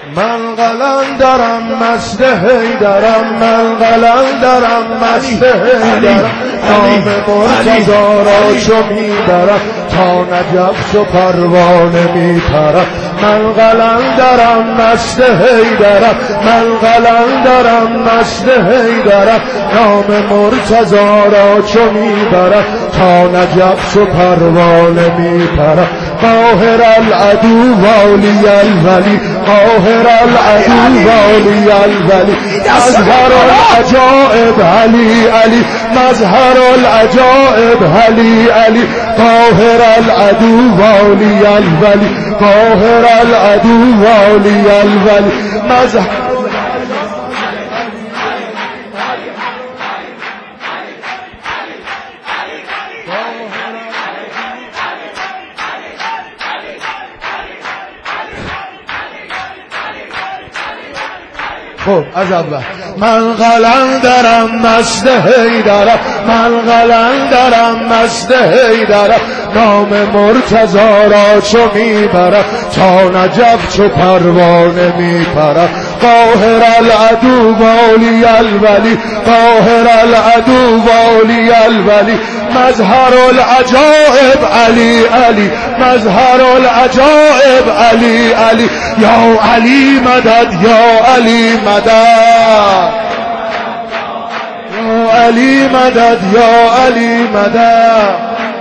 من قلندرم مست حیدرم، من قلندرم مست حیدرم، نام مرتضی را چو میبرم تا نجف چو پروانه میپرم. من قلندرم مست حیدرم، من قلندرم مست حیدرم، نام مرتضی را چو میبرم تا نجف چو پروانه میپرم. قاهر العدو والی الولی، قاهر العدو والی الولی، مظهر العجائب علی علی، مظهر العجائب علی علی، قاهر العدو والی الولی، قاهر العدو والی الولی، مظهر. خب از اول من قلندرم مست حیدرم، من قلندرم مست حیدرم، نام مرتضی را چو میبرم تا نجف چو پروانه میپرم. قاهر العدو والی الولی، قاهر العدو والی الولی، مظهر العجائب علی علی، مظهر العجائب علی علی، یا علی مدد یا علی مدد، یا علی مدد یا علی مدد،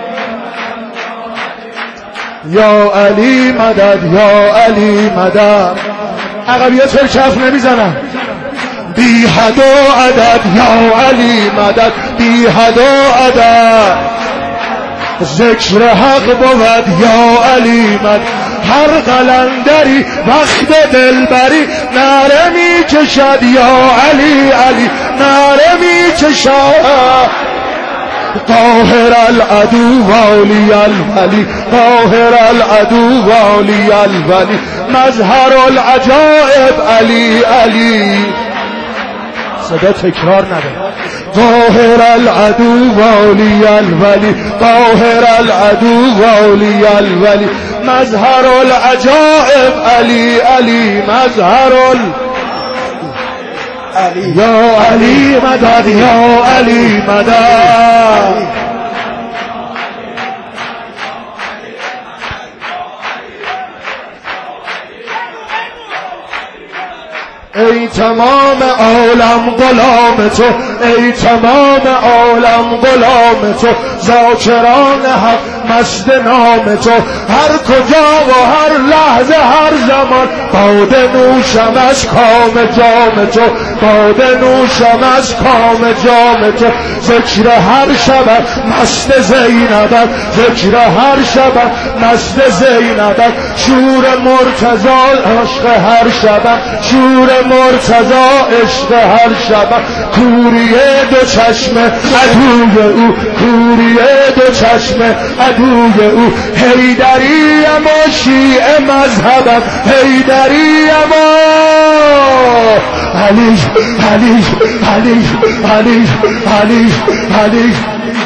یا علی مدد یا علی مدد. عقبیه چرا کف نمیزنم؟ بی حد و عدد یا علی مدد، بی حد و عدد، ذکر حق بود یا علی مدد. هر قلندری وقت دلبری نعره می کشد یا علی علی، نعره می کشد. قاهر العدو والی الولی، قاهر العدو والی الولی، مظهر العجائب علی علی. صدا تکرار نداره. قاهر العدو والی الولی، قاهر العدو والی الولی، مظهر العجائب علی علی، مظهر علی، یا علی مدد یا علی مدد. ای تمام عالم غلام تو، ای تمام عالم غلام تو، ذاکران حق مست نام تو، هر کجا و هر لحظه هر زمان باده نوشم از کام جام تو، باده نوشم از کام جام تو. ذکر هر شب مست زینبم، ذکر هر شب مست زینبم، شور مرتضی عشق هر شبم، شور مرتضی عشق هر شبم. کوریه دو چشم عدوی او، کوریه دو چشم عدوی او، حیدریم و شیعه مذهبم، حیدریم و علی علی علی علی علی علی.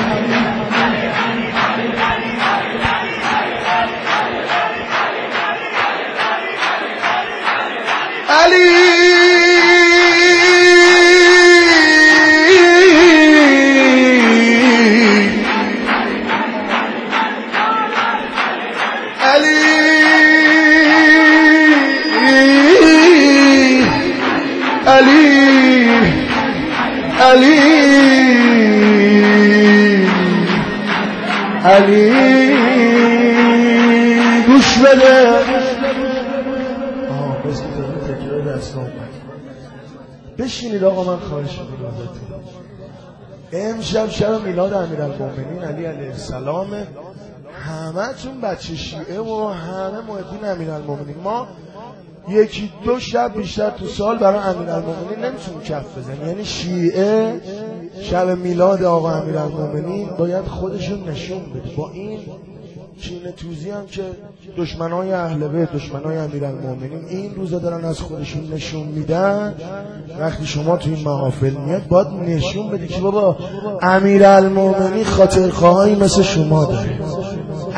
علی گوش بده. بشینید آقا، من خواهش میکنم امشب شب میلاد امیرالمومنین علی علیه السلام. همه تون بچه شیعه و همه محبین امیرالمومنین. ما یکی دو شب بیشتر تو سال برای امیرالمومنین نمیتونیم کف بزنیم. یعنی شیعه شب میلاد آقا امیرالمومنین باید خودشون نشون بده. با این چینه توزی هم که دشمنای اهل بیت، دشمنای امیرالمومنین این روزا دارن از خودشون نشون میدن. وقتی شما تو این محافل میاد باید نشون بدی که بابا امیرالمومنین خاطرخواهایی مثل شما داره،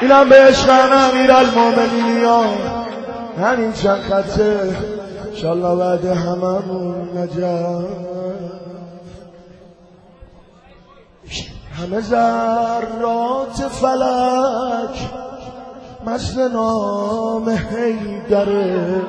اینم به عشق امیرالمومنین. همین چند خطه انشالله بعد هممون نجات. همه ذرات فلک مست نام حیدره.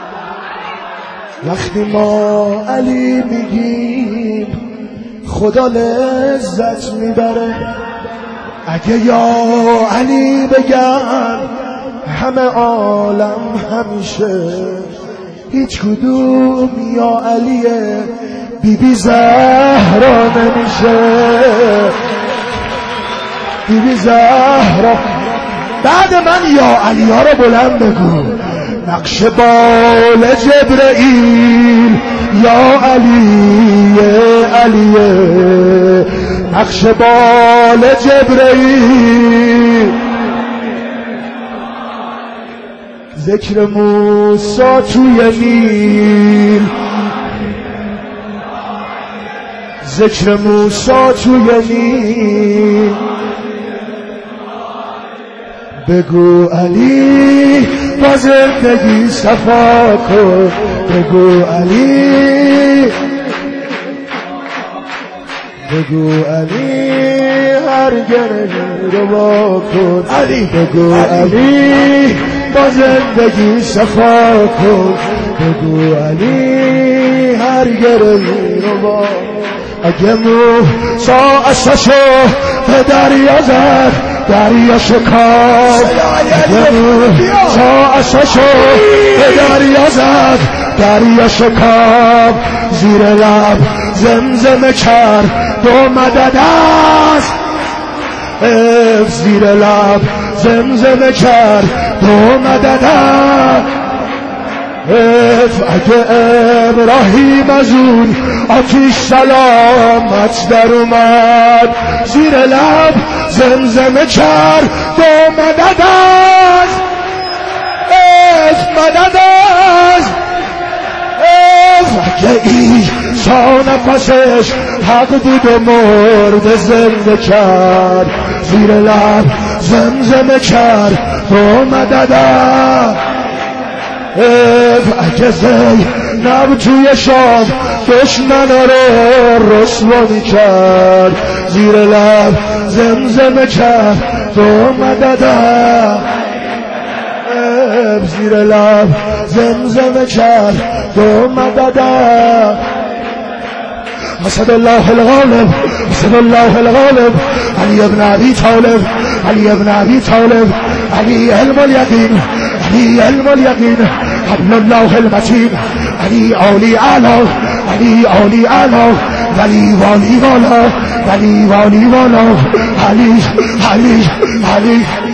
وقتی ما علی میگیم خدا لذت میبره. اگه یا علی بگن همه عالم همیشه هیچ کدوم یا علیه بیبی زهرا نمیشه. بیبی زهرا بعد من یا علی ها رو بلند بگو. نقش بال جبرئیل یا علیه علیه. نقش بال جبرئیل ذکر موسی توی نیل. ذکر موسی توی نیل. بگو علی با زندگی صفا کن. بگو علی. بگو علی هر گرهی رو با کن. علی بگو علی با زندگی صفا کن. بگو علی هر گرهی رو با. اگه موسی عصاشو به دریا زد دریا شکاف. اگه موسی عصاشو به دریا زد دریا شکاف. زیر لب زمزمه کرد دو مدد است. زیر لب زمزمه کرد دو مدد است. اگه ابراهیم از اون آتیش سلامت در اومد زیر لب زمزمه کرد دو مدد است. مدد است. اگه ایسا نفسش حق بود و مرد زنده کرد زیر لب زمزمه کرد دو مدد است. اگه زینب توی شام دشمنا رو رسوا میکرد زیر لب زمزمه کرد دو مدد است. زیر لب زمزمه کرد دو مدد است. اسد الله الغالب. اسد الله الغالب. علی ابن ابی طالب. علی ابن ابی طالب. علی علم الیقین. علی علم الیقین. حبل الله المتین. علی عالی اعلی. علی عالی اعلی. ولی والی والا. ولی والی والا. علی علی علی